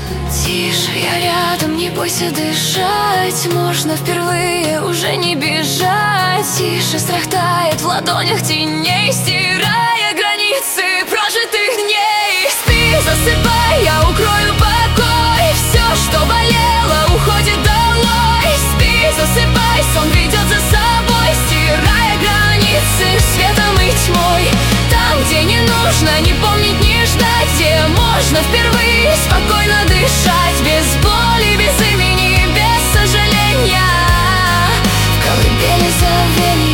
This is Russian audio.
Тише, я рядом, не бойся дышать. Можно впервые уже не бежать. Тише, страх тает в ладонях теней, стирая границы прожитых дней. Спи, засыпай, я укрою покой. Все, что болело, уходит долой. Спи, засыпай, сон ведет за собой, стирая границы светом и тьмой. Там, где не нужно не помнить, не ждать, где можно впервые спокойно дышать. Без боли, без имени, без сожаления. В колыбели забвения.